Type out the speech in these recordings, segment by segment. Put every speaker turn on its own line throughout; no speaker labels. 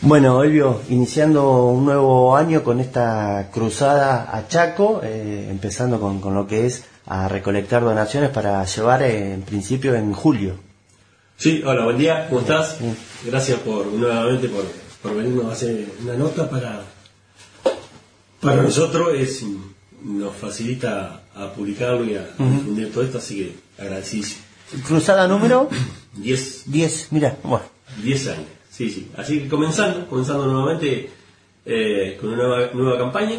Bueno, Elvio, iniciando un nuevo año con esta cruzada a Chaco, empezando con lo que es a recolectar donaciones para llevar en principio en julio.
Sí, hola, buen día, ¿cómo estás? Bien. Gracias nuevamente por venirnos a hacer una nota para nosotros, nos facilita a publicarlo y a difundir todo esto, así que agradecísimo.
¿Cruzada número?
10.
10, mira, bueno.
10 años, sí. Así que comenzando nuevamente con una nueva campaña.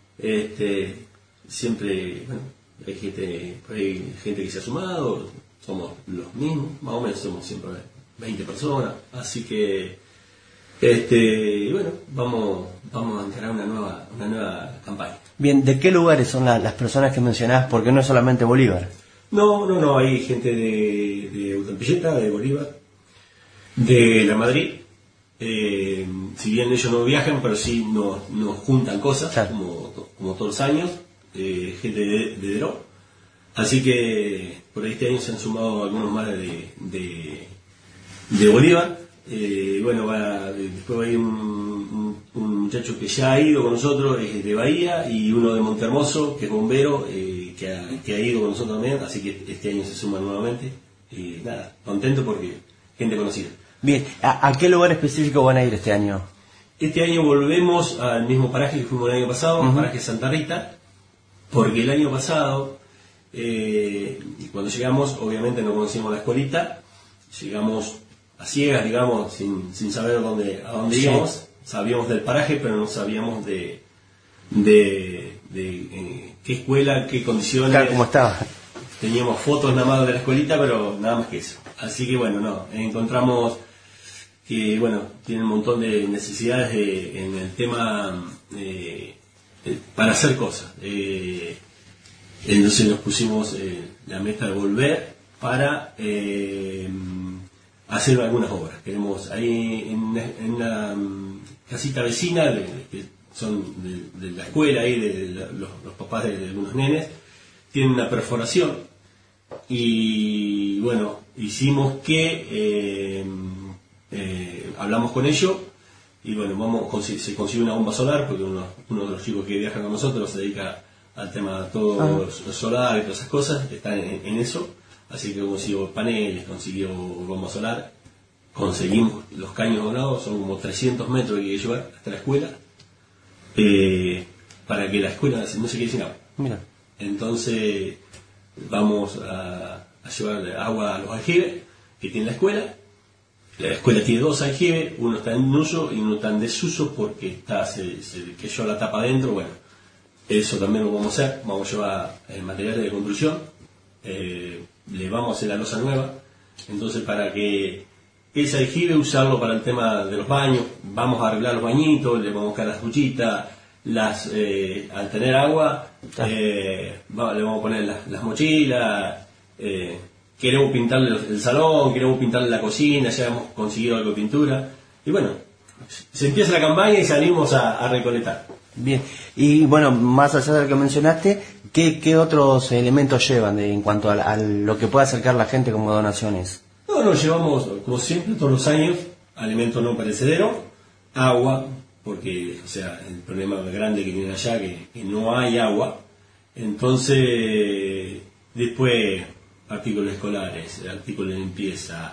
Siempre, bueno, hay gente que se ha sumado, somos los mismos, más o menos somos siempre 20 personas, así que bueno, vamos a encarar una nueva campaña.
Bien, ¿de qué lugares son las personas que mencionás? Porque no es solamente Bolívar.
No, hay gente de Utampilleta, de Bolívar, de La Madrid. Si bien ellos no viajan, pero sí nos juntan cosas, claro, como todos los años, gente de Deró. Así que por este año se han sumado algunos más de Bolívar. Bueno, después va a ir un muchacho que ya ha ido con nosotros, es de Bahía, y uno de Montehermoso, que es bombero, que ha ido con nosotros también, así que este año se suma nuevamente. Nada, contento porque gente conocida.
Bien, ¿a qué lugar específico van a ir este año?
Este año volvemos al mismo paraje que fuimos el año pasado, paraje Santa Rita, porque el año pasado, cuando llegamos, obviamente no conocíamos la escuelita, llegamos a ciegas, digamos, sin saber a dónde íbamos. Sabíamos del paraje, pero no sabíamos de qué escuela, qué condiciones.
Claro, cómo estaba.
Teníamos fotos nada más de la escuelita, pero nada más que eso. Así que bueno, encontramos que, bueno, tienen un montón de necesidades en el tema para hacer cosas. Entonces nos pusimos la meta de volver para hacer algunas obras. Queremos ahí en la casita vecina, que son de la escuela, ahí de los papás de algunos nenes, tienen una perforación y bueno, hicimos que hablamos con ellos y bueno, se consigue una bomba solar porque uno de los chicos que viajan con nosotros se dedica al tema de todo solar y todas esas cosas, están en eso. Así que consiguió paneles, consiguió bomba solar, conseguimos los caños donados, son como 300 metros que hay que llevar hasta la escuela, para que la escuela no se quede sin agua.
Mira.
Entonces vamos a llevar agua a los aljibes que tiene la escuela. La escuela tiene 2 aljibes, uno está en uso y uno está en desuso porque se cayó la tapa adentro. Bueno, eso también lo vamos a hacer, vamos a llevar materiales de construcción. Le vamos a hacer la losa nueva, entonces para que ese aljibe usarlo para el tema de los baños, vamos a arreglar los bañitos, le vamos a buscar las duchitas, al tener agua, le vamos a poner las mochilas, queremos pintarle el salón, queremos pintarle la cocina, ya hemos conseguido algo de pintura, y bueno, se empieza la campaña y salimos a recolectar.
Bien, y bueno, más allá de lo que mencionaste, ¿qué otros elementos llevan en cuanto a lo que puede acercar la gente como donaciones?
No, nos llevamos, como siempre, todos los años, alimentos no perecederos, agua, porque, o sea, el problema grande que tienen allá es que no hay agua. Entonces, después, artículos escolares, artículos de limpieza,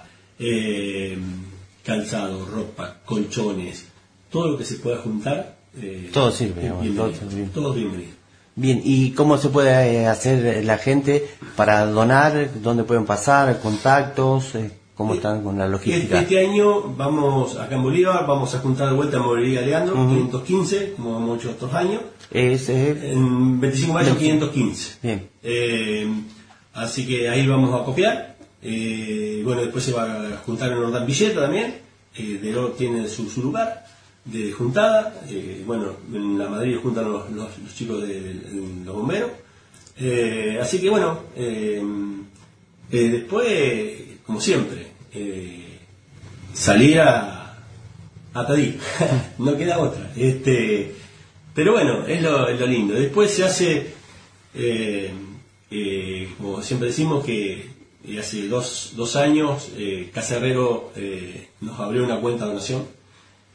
calzado, ropa, colchones, todo lo que se pueda juntar.
Todo sirve,
todo bienvenido.
Bien, ¿y cómo se puede hacer la gente para donar? ¿Dónde pueden pasar? ¿Contactos? ¿Cómo están con la logística?
Este año vamos, acá en Bolívar, vamos a juntar de vuelta en Bolívar Leandro, 515, como hemos hecho otros años. En 25 de mayo, 515.
Bien.
Así que ahí vamos a copiar. Bueno, después se va a juntar en Utampilleta también. Deró tiene su lugar de juntada. Bueno, en La Madrid juntan los chicos de los bomberos. Así que bueno, después, como siempre, salir a pedir. No queda otra. Pero bueno, es lo lindo. Después se hace, como siempre decimos, que hace dos años Casa Herrero nos abrió una cuenta de donación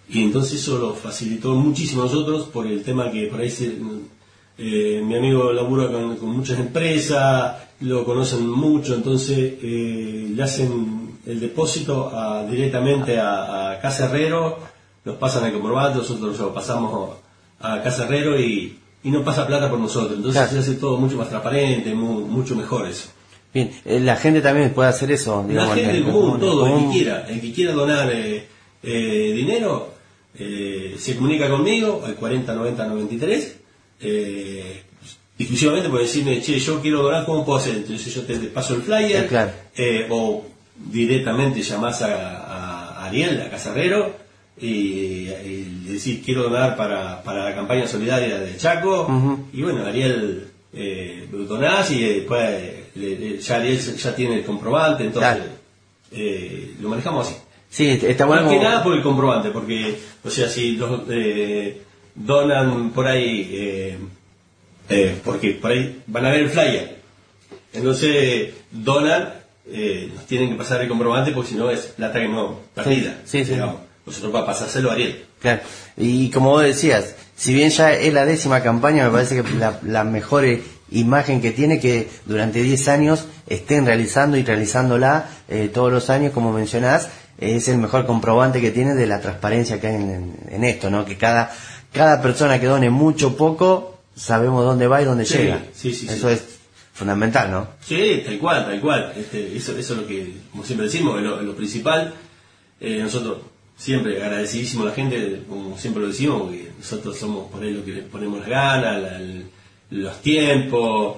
Y entonces eso lo facilitó muchísimo a nosotros por el tema que por ahí mi amigo labura con muchas empresas, lo conocen mucho, entonces le hacen el depósito directamente a Casa Herrero, nos pasan el comprobante, nosotros lo pasamos a Casa Herrero y no pasa plata por nosotros, entonces se hace todo mucho más transparente, mucho mejor eso.
Bien, la gente también puede hacer eso, digamos.
La gente común, todo, el que quiera donar dinero, se comunica conmigo al 40 90 93, exclusivamente por decirme, che, yo quiero donar, ¿cómo puedo hacer? Entonces yo te paso el flyer,
claro.
O directamente llamás a Ariel, a Casa Herrero, y le decís, quiero donar para la campaña solidaria de Chaco, y bueno, Ariel donás y después ya Ariel ya tiene el comprobante, entonces lo manejamos así.
Sí, está bueno.
Más que nada por el comprobante, porque, o sea, si los donan por ahí, porque por ahí van a ver el flyer, entonces donan, nos tienen que pasar el comprobante porque si no es plata que no perdida.
Sí.
Nosotros para pasárselo a Ariel.
Claro, y como vos decías, si bien ya es la 10ª campaña, me parece que la mejor imagen que tiene que durante 10 años estén realizando y realizándola todos los años, como mencionás, es el mejor comprobante que tiene de la transparencia que hay en esto, ¿no? Que cada persona que done mucho o poco, sabemos dónde va y dónde llega. Eso es fundamental, ¿no?
Sí, tal cual. Eso es lo que, como siempre decimos, lo principal. Nosotros siempre agradecidísimos a la gente, como siempre lo decimos, porque nosotros somos por ahí lo que le ponemos las ganas, los tiempos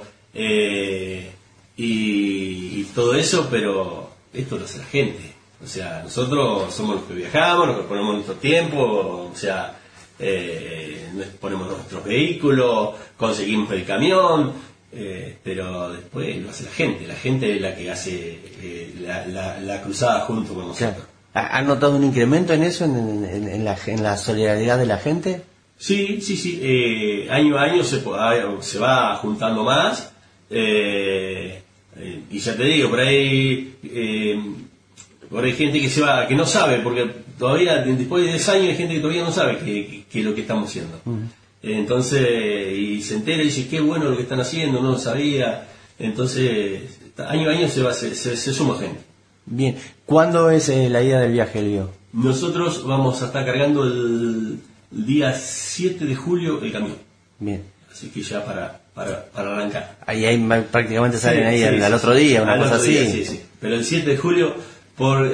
y todo eso, pero esto lo hace la gente. O sea, nosotros somos los que viajamos, los que ponemos nuestro tiempo, o sea, ponemos nuestros vehículos, conseguimos el camión, pero después lo hace la gente es la que hace la cruzada junto con nosotros.
Claro. ¿Han notado un incremento en eso, en la solidaridad de la gente?
Sí. Año a año se va juntando más. Y ya te digo, por ahí gente que no sabe, porque todavía después de 10 años hay gente que todavía no sabe qué es lo que estamos haciendo. Entonces, y se entera y dice, qué bueno lo que están haciendo, no lo sabía. Entonces, año a año se suma gente.
Bien, ¿cuándo es la ida del viaje, Elvio?
Nosotros vamos a estar cargando el día 7 de julio el camión.
Bien.
Así que ya para arrancar.
Ahí prácticamente salen al otro día, una cosa así.
Sí. Pero el 7 de julio, por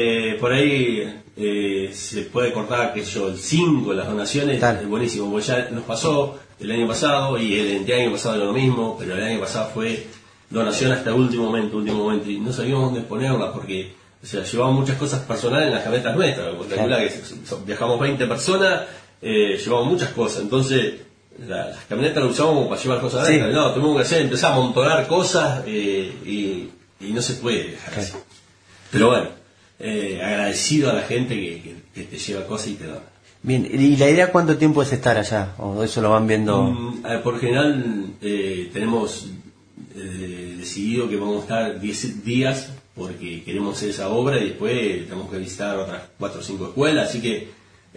ahí se puede cortar, qué sé yo, el 5, las donaciones, es buenísimo, porque ya nos pasó el año pasado, y el año pasado era lo mismo, pero el año pasado fue donación hasta el último momento, y no sabíamos dónde ponerla, porque, o sea, llevamos muchas cosas personales en las camionetas nuestras, calcula que viajamos 20 personas, llevamos muchas cosas, entonces las camionetas las usamos para llevar cosas adentro. No, tuvimos que empezar a amontonar cosas y no se puede dejar así. Pero bueno, agradecido a la gente que te lleva cosas y te da.
Bien, ¿y la idea cuánto tiempo es estar allá? ¿O eso lo van viendo?
Por general tenemos decidido que vamos a estar 10 días porque queremos hacer esa obra y después tenemos que visitar otras 4 o 5 escuelas, así que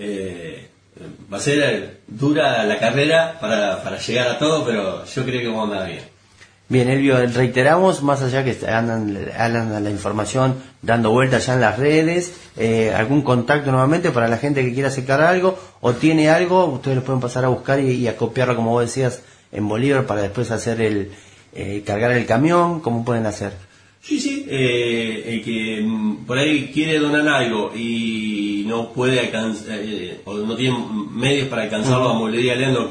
va a ser dura la carrera para llegar a todo, pero yo creo que vamos a andar bien.
Bien, Elvio, reiteramos, más allá que andan la información dando vueltas ya en las redes, algún contacto nuevamente para la gente que quiera sacar algo o tiene algo, ustedes lo pueden pasar a buscar y a copiarlo, como vos decías, en Bolívar para después hacer cargar el camión. ¿Cómo pueden hacer?
Sí, el que por ahí quiere donar algo y no puede alcanzar, o no tiene medios para alcanzarlo a Mueblería Leandro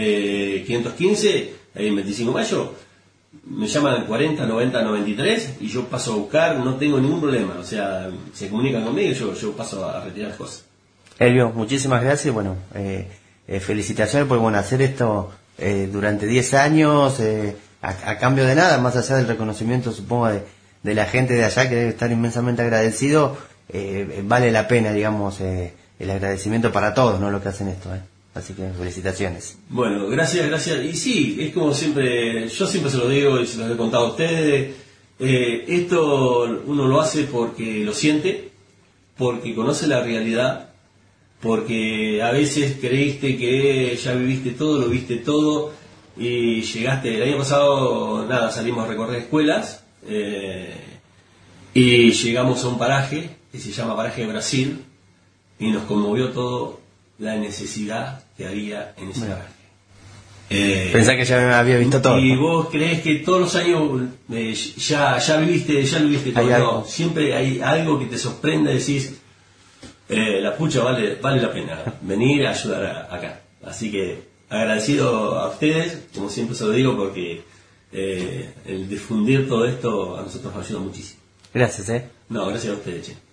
515, ahí en 25 de mayo, me llaman al 40 90 93 y yo paso a buscar, no tengo ningún problema, o sea, se comunican conmigo y yo paso a retirar las cosas. Elvio,
muchísimas gracias, bueno, felicitaciones por hacer esto durante 10 años, a cambio de nada, más allá del reconocimiento, supongo, de la gente de allá, que debe estar inmensamente agradecido. Vale la pena, digamos, el agradecimiento para todos, ¿no?, lo que hacen esto, Así que felicitaciones.
Bueno, gracias. Y sí, es como siempre, yo siempre se lo digo y se lo he contado a ustedes, esto uno lo hace porque lo siente, porque conoce la realidad, porque a veces creíste que ya viviste todo, lo viste todo, y llegaste, el año pasado, nada, salimos a recorrer escuelas, y llegamos a un paraje que se llama Paraje de Brasil, y nos conmovió todo la necesidad que había en ese paraje.
Pensá que ya me había visto todo.
Y vos creés que todos los años ya lo viviste todo. No, siempre hay algo que te sorprende y decís, la pucha vale la pena venir a ayudar acá. Así que agradecido a ustedes, como siempre se lo digo, porque el difundir todo esto a nosotros nos ayuda muchísimo.
Gracias,
No, gracias a ustedes, che.